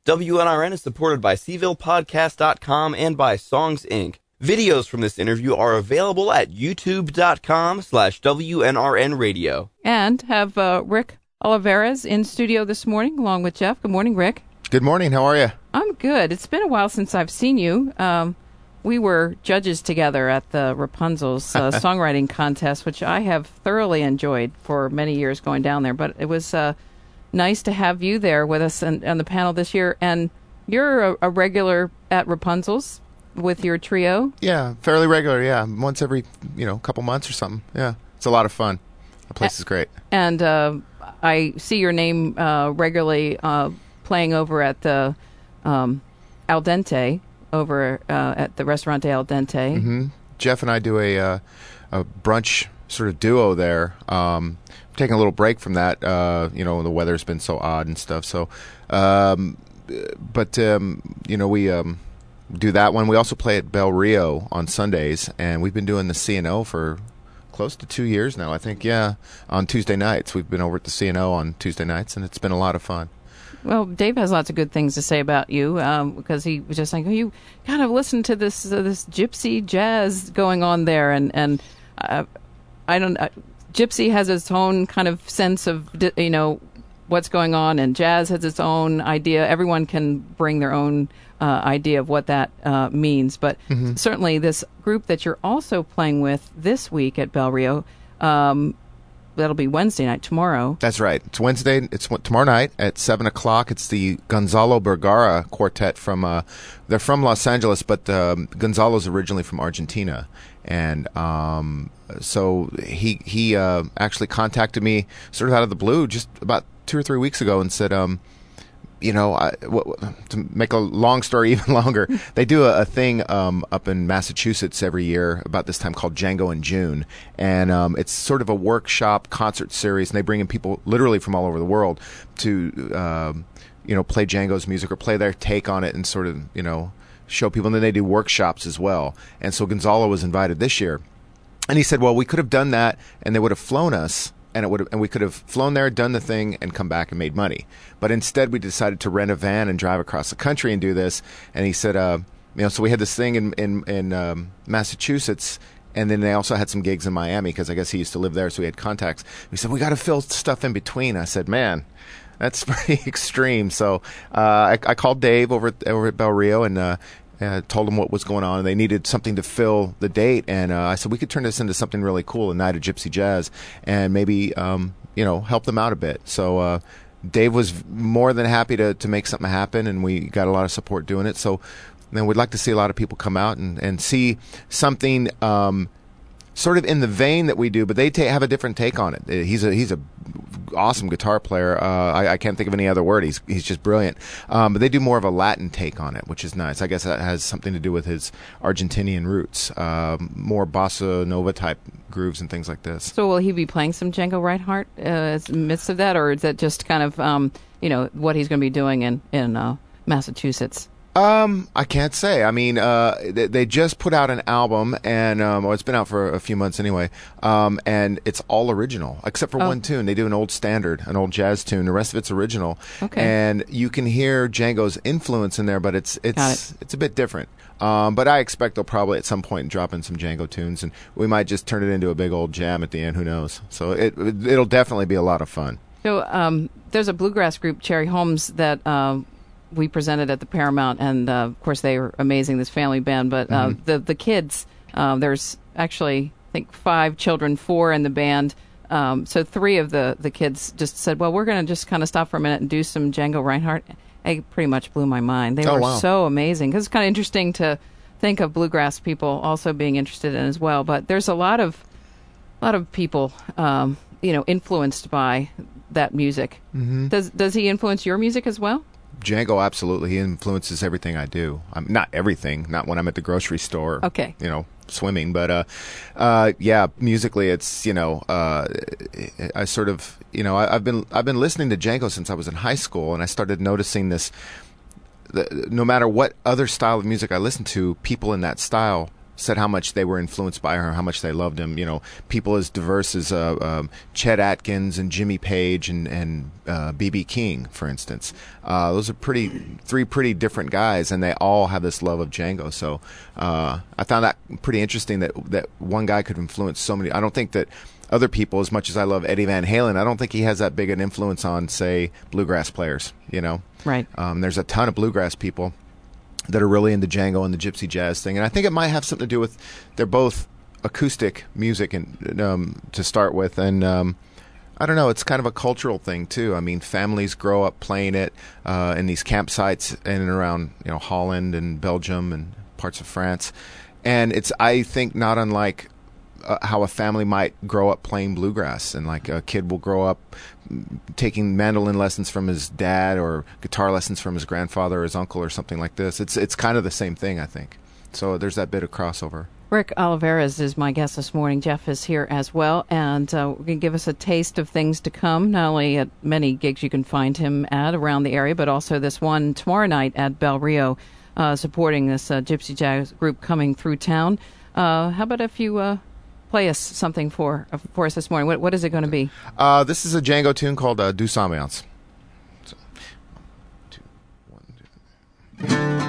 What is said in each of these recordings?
WNRN is supported by SeavillePodcast.com and by Songs Inc. Videos from this interview are available at youtube.com/WNRN radio. And have Rick Olivares in studio this morning, along with Jeff. Good morning, Rick. Good morning. How are you? I'm good. It's been a while since I've seen you. We were judges together at the Rapunzel's songwriting contest, which I have thoroughly enjoyed for many years going down there. But it was nice to have you there with us on the panel this year. And you're a regular at Rapunzel's with your trio? Yeah, fairly regular, yeah. Once every, couple months or something. Yeah, it's a lot of fun. The place is great. And I see your name regularly playing over at the Al Dente, over at the Restaurante Al Dente. Mm-hmm. Jeff and I do a brunch sort of duo there. Taking a little break from that. The weather's been so odd and stuff. So, we do that one. We also play at Bel Rio on Sundays, and we've been doing the C&O for close to 2 years now, I think. Yeah, on Tuesday nights. We've been over at the C&O on Tuesday nights, and it's been a lot of fun. Well, Dave has lots of good things to say about you because he was just like, you kind of listen to this gypsy jazz going on there, and I don't. Gypsy has its own kind of sense of what's going on, and jazz has its own idea. Everyone can bring their own idea of what that means, but certainly this group that you're also playing with this week at Bel Rio. That'll be Wednesday night, tomorrow. That's right. It's Wednesday. It's tomorrow night at 7 o'clock. It's the Gonzalo Bergara Quartet from, they're from Los Angeles, but Gonzalo's originally from Argentina. And so he actually contacted me sort of out of the blue just about 2 or 3 weeks ago and said, to make a long story even longer, they do a thing up in Massachusetts every year about this time called Django in June, and it's sort of a workshop concert series, and they bring in people literally from all over the world to play Django's music or play their take on it and sort of show people, and then they do workshops as well. And so Gonzalo was invited this year, and he said, well, we could have done that, and they would have flown us. And we could have flown there, done the thing, and come back and made money. But instead, we decided to rent a van and drive across the country and do this. And he said, so we had this thing in Massachusetts, and then they also had some gigs in Miami because I guess he used to live there, so he had contacts. He said, we got to fill stuff in between. I said, man, that's pretty extreme. So I called Dave over at Bel Rio and told them what was going on, and they needed something to fill the date. And I said we could turn this into something really cool, a night of gypsy jazz, and maybe help them out a bit. So Dave was more than happy to make something happen, and we got a lot of support doing it. So then we'd like to see a lot of people come out and see something sort of in the vein that we do, but they have a different take on it. He's a awesome guitar player. I can't think of any other word. He's just brilliant. But they do more of a Latin take on it, which is nice. I guess that has something to do with his Argentinian roots, more bossa nova type grooves and things like this. So will he be playing some Django Reinhardt in the midst of that, or is that just kind of what he's going to be doing in Massachusetts? I can't say. I mean, they just put out an album, and it's been out for a few months anyway. And it's all original except for one tune. They do an old standard, an old jazz tune. The rest of it's original. Okay. And you can hear Django's influence in there, but it's a bit different. But I expect they'll probably at some point drop in some Django tunes, and we might just turn it into a big old jam at the end. Who knows? So it'll definitely be a lot of fun. So there's a bluegrass group, Cherry Holmes, that we presented at the Paramount, and of course they were amazing, this family band, but the kids, there's actually I think 5 children, 4 in the band, so 3 of the kids just said, well, we're going to just kind of stop for a minute and do some Django Reinhardt. It pretty much blew my mind. They were so amazing, because it's kind of interesting to think of bluegrass people also being interested in as well, but there's a lot of people influenced by that music. Does he influence your music as well? Django, absolutely. He influences everything I do. Not everything, not when I'm at the grocery store, okay, swimming, but musically it's, I sort of, I've been listening to Django since I was in high school, and I started noticing this, no matter what other style of music I listen to, people in that style said how much they were influenced by her, how much they loved him. You know, people as diverse as Chet Atkins and Jimmy Page and B.B. King, for instance. Those are three pretty different guys, and they all have this love of Django. So I found that pretty interesting that one guy could influence so many. I don't think that other people, as much as I love Eddie Van Halen, I don't think he has that big an influence on, say, bluegrass players, you know? Right. There's a ton of bluegrass people that are really into Django and the gypsy jazz thing. And I think it might have something to do with they're both acoustic music and to start with. And I don't know, it's kind of a cultural thing, too. I mean, families grow up playing it in these campsites in and around, you know, Holland and Belgium and parts of France. And it's, I think, not unlike how a family might grow up playing bluegrass, and like a kid will grow up taking mandolin lessons from his dad or guitar lessons from his grandfather or his uncle or something like this. It's kind of the same thing, I think. So there's that bit of crossover. Rick Olivares is my guest this morning. Jeff is here as well, and we're going to give us a taste of things to come, not only at many gigs you can find him at around the area, but also this one tomorrow night at Bel Rio, supporting this gypsy jazz group coming through town. How about if you play us something for us this morning? What is it going to be? This is a Django tune called Douce Ambiance. So, 1, 2, 1, 2.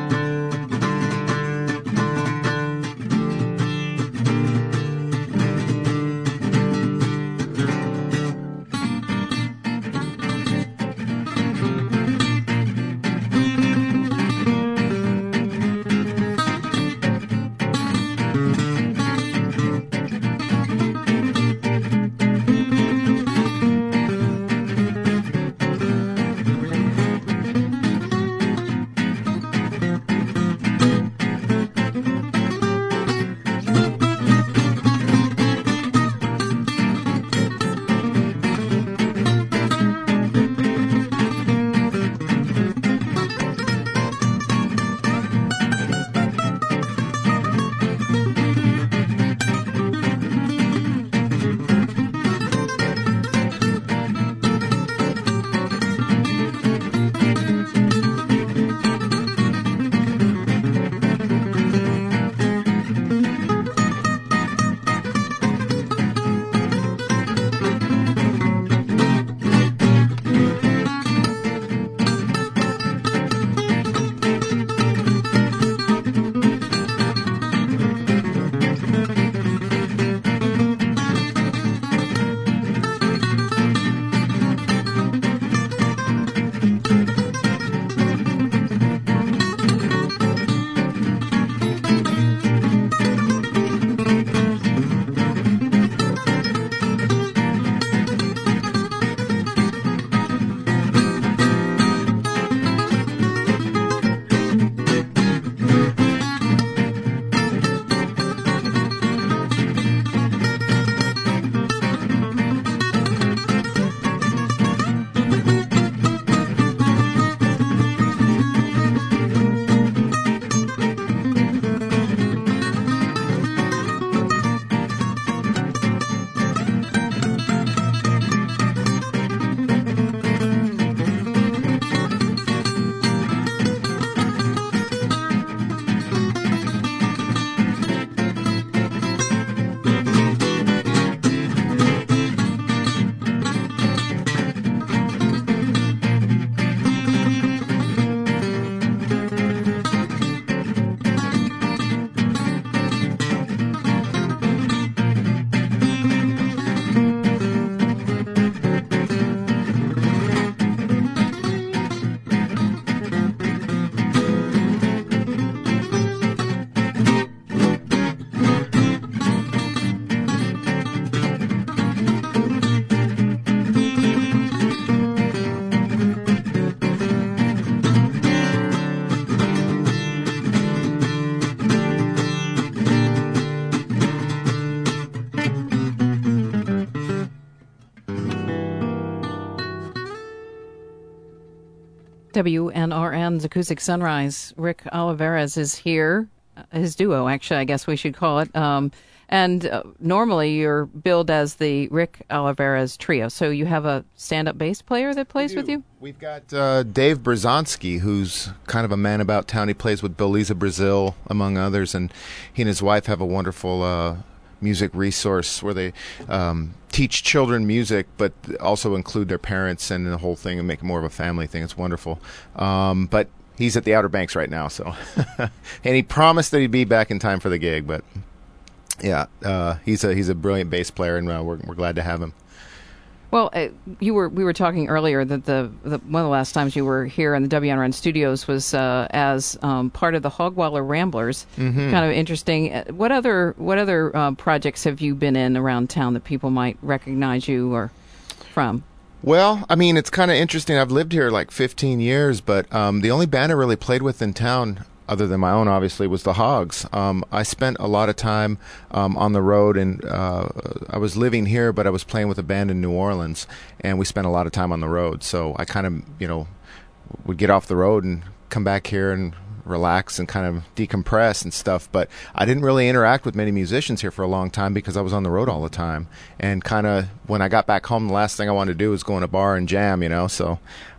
WNRN's Acoustic Sunrise. Rick Olivares is here his duo, actually, I guess we should call it. Normally you're billed as the Rick Olivares Trio. So you have a stand-up bass player that plays with you? We've got Dave Brzezinski, who's kind of a man about town. He plays with Beliza Brazil, among others, and he and his wife have a wonderful music resource where they teach children music, but also include their parents and the whole thing and make it more of a family thing. It's wonderful. But he's at the Outer Banks right now, so and he promised that he'd be back in time for the gig. But yeah, he's a brilliant bass player, and we're glad to have him. Well, we were talking earlier that the one of the last times you were here in the WNRN studios was as part of the Hogwaller Ramblers. Mm-hmm. Kind of interesting. What other projects have you been in around town that people might recognize you or from? Well, I mean, it's kind of interesting. I've lived here like 15 years, but the only band I really played with in town, other than my own, obviously, was the Hogs. I spent a lot of time on the road, and I was living here, but I was playing with a band in New Orleans, and we spent a lot of time on the road. So I kind of, would get off the road and come back here and relax and kind of decompress and stuff. But I didn't really interact with many musicians here for a long time because I was on the road all the time. And kind of when I got back home, the last thing I wanted to do was go in a bar and jam, So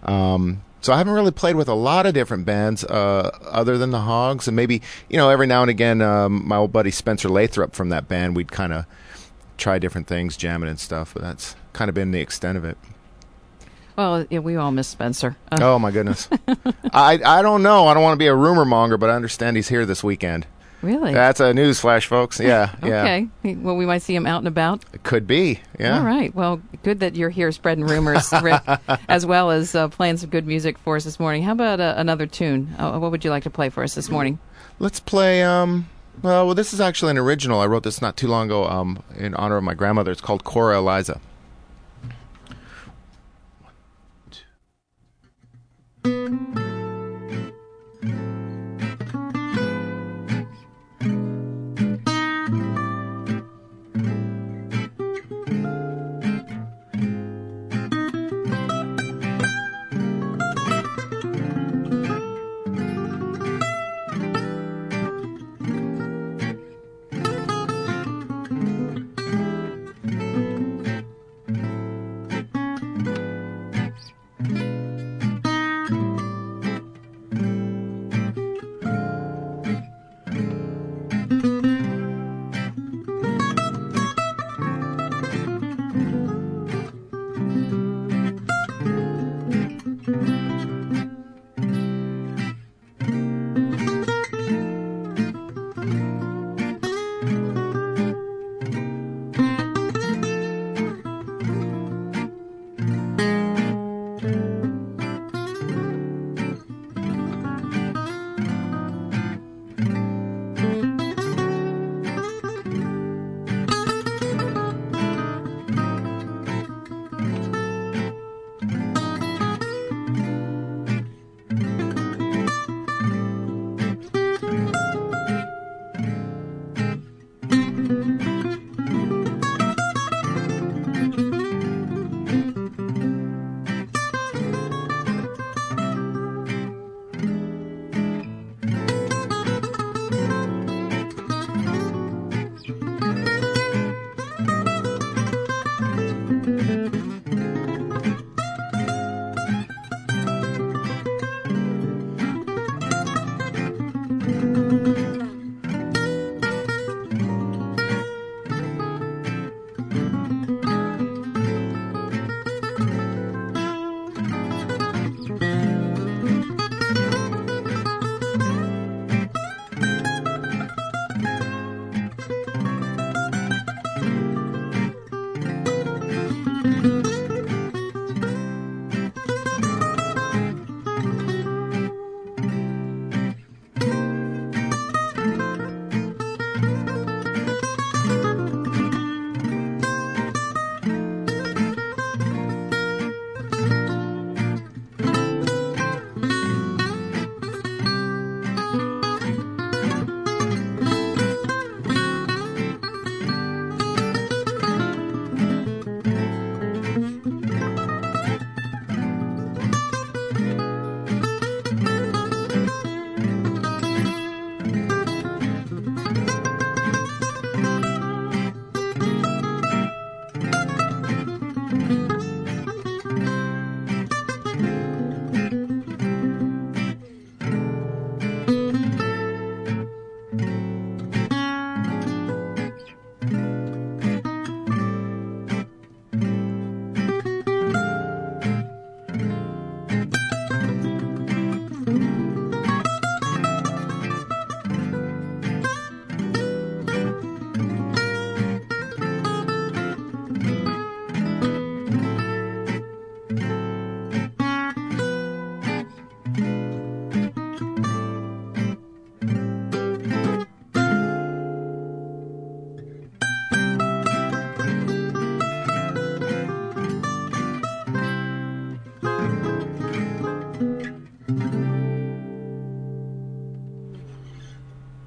I haven't really played with a lot of different bands other than the Hogs. And maybe, every now and again, my old buddy Spencer Lathrop from that band, we'd kind of try different things, jamming and stuff. But that's kind of been the extent of it. Well, yeah, we all miss Spencer. Oh, my goodness. I don't know. I don't want to be a rumor monger, but I understand he's here this weekend. Really? That's a news flash, folks. Yeah. Okay. Well, we might see him out and about. It could be. Yeah. All right. Well, good that you're here spreading rumors, Rick, as well as playing some good music for us this morning. How about another tune? What would you like to play for us this morning? Let's play. Well, this is actually an original. I wrote this not too long ago in honor of my grandmother. It's called Cora Eliza.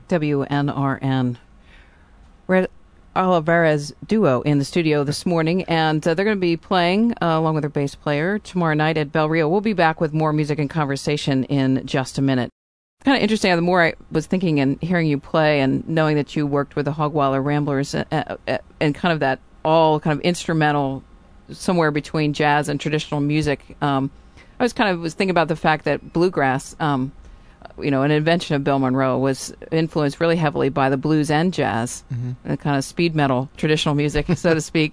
WNRN. Red Olivares duo in the studio this morning, and they're going to be playing along with their bass player tomorrow night at Bel Rio. We'll be back with more music and conversation in just a minute. Kind of interesting. The more I was thinking and hearing you play, and knowing that you worked with the Hogweiler Ramblers and kind of that all kind of instrumental, somewhere between jazz and traditional music. I was thinking about the fact that bluegrass, an invention of Bill Monroe, was influenced really heavily by the blues and jazz, and kind of speed metal, traditional music, so to speak,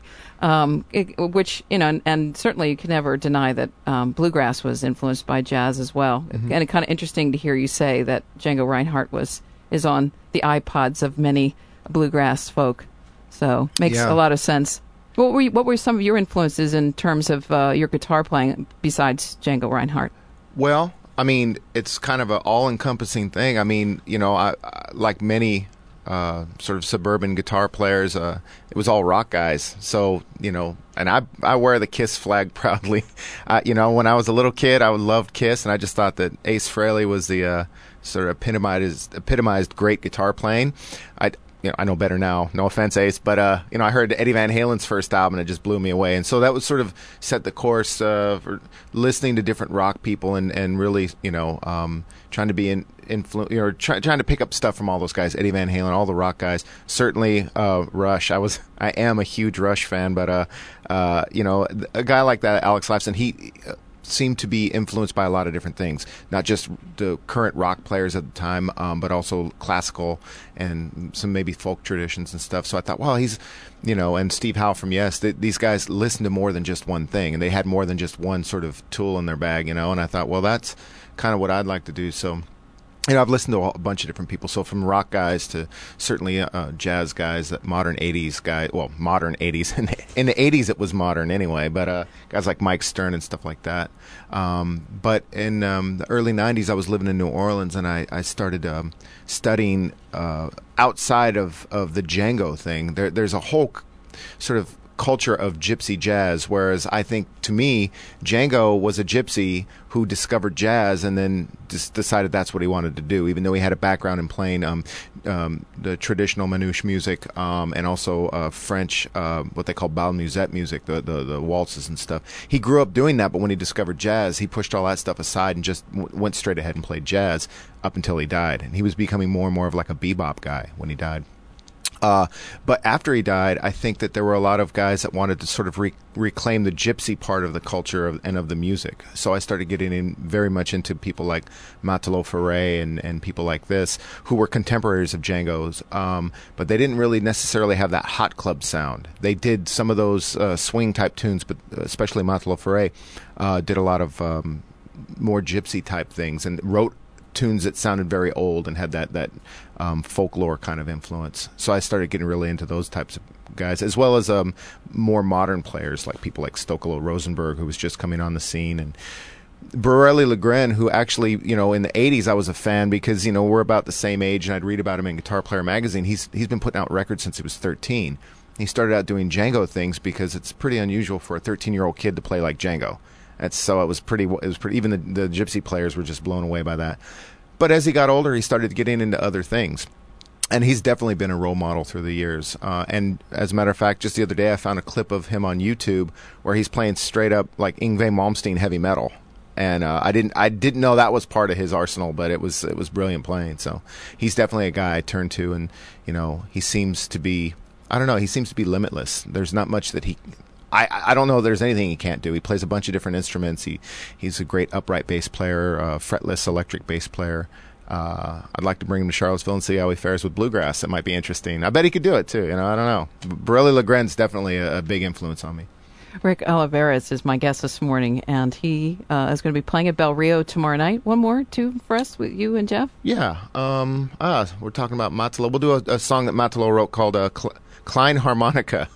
which, and certainly you can never deny that bluegrass was influenced by jazz as well. And it's kind of interesting to hear you say that Django Reinhardt is on the iPods of many bluegrass folk. So makes a lot of sense. What were some of your influences in terms of your guitar playing besides Django Reinhardt? Well, I mean, it's kind of an all-encompassing thing. I mean, I like many sort of suburban guitar players, it was all rock guys. So, and I wear the Kiss flag proudly. When I was a little kid, I loved Kiss, and I just thought that Ace Frehley was the sort of epitomized great guitar playing. I know better now. No offense, Ace, but I heard Eddie Van Halen's first album, and it just blew me away. And so that was sort of set the course for listening to different rock people and really, trying to be trying to pick up stuff from all those guys, Eddie Van Halen, all the rock guys. Certainly, Rush. I am a huge Rush fan, but a guy like that, Alex Lifeson, he seemed to be influenced by a lot of different things, not just the current rock players at the time, but also classical and some maybe folk traditions and stuff. So I thought, well, he's, and Steve Howe from Yes, these guys listened to more than just one thing, and they had more than just one sort of tool in their bag, and I thought, well, that's kind of what I'd like to do. So I've listened to a bunch of different people. So from rock guys to certainly jazz guys, modern 80s guys. Well, modern 80s. In the 80s it was modern anyway, but guys like Mike Stern and stuff like that. But in the early 90s I was living in New Orleans, and I started studying outside of the Django thing. There's a whole sort of culture of gypsy jazz, whereas I think, to me, Django was a gypsy who discovered jazz and then just decided that's what he wanted to do, even though he had a background in playing the traditional manouche music, and also French, what they call bal musette music, the waltzes and stuff. He grew up doing that, but when he discovered jazz, he pushed all that stuff aside and just went straight ahead and played jazz up until he died. And he was becoming more and more of like a bebop guy when he died. But after he died, I think that there were a lot of guys that wanted to sort of reclaim the gypsy part of the culture and of the music. So I started getting in very much into people like Matelot Ferré and people like this, who were contemporaries of Django's, but they didn't really necessarily have that hot club sound. They did some of those swing-type tunes, but especially Matelot Ferré did a lot of more gypsy-type things and wrote tunes that sounded very old and had that folklore kind of influence. So I started getting really into those types of guys, as well as more modern players, like people like Stokolo Rosenberg, who was just coming on the scene, and Borelli Legren, who actually, in the 80s I was a fan because, we're about the same age, and I'd read about him in Guitar Player magazine. He's been putting out records since he was 13. He started out doing Django things because it's pretty unusual for a 13-year-old kid to play like Django. It was pretty, even the gypsy players were just blown away by that. But as he got older, he started getting into other things. And he's definitely been a role model through the years. And as a matter of fact, just the other day I found a clip of him on YouTube where he's playing straight up like Yngwie Malmsteen heavy metal. And I didn't know that was part of his arsenal, but it was brilliant playing. So he's definitely a guy I turn to, and he seems to be, I don't know, he seems to be limitless. There's not much that I don't know if there's anything he can't do. He plays a bunch of different instruments. He's a great upright bass player, fretless electric bass player. I'd like to bring him to Charlottesville and see how he fares with bluegrass. It might be interesting. I bet he could do it too. I don't know. Borelli Legren's definitely a big influence on me. Rick Olivares is my guest this morning, and he is going to be playing at Bel Rio tomorrow night. One more, two for us, with you and Jeff? Yeah. We're talking about Matelot. We'll do a song that Matelot wrote called Klein Harmonica.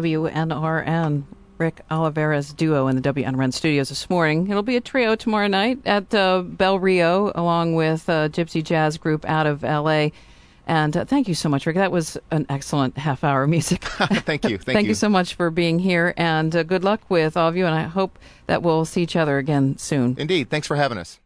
WNRN. Rick Oliveira's duo in the WNRN studios this morning. It'll be a trio tomorrow night at Bel Rio, along with a gypsy jazz group out of L.A., and thank you so much, Rick. That was an excellent half-hour music. Thank you. Thank you so much for being here, and good luck with all of you, and I hope that we'll see each other again soon. Indeed. Thanks for having us.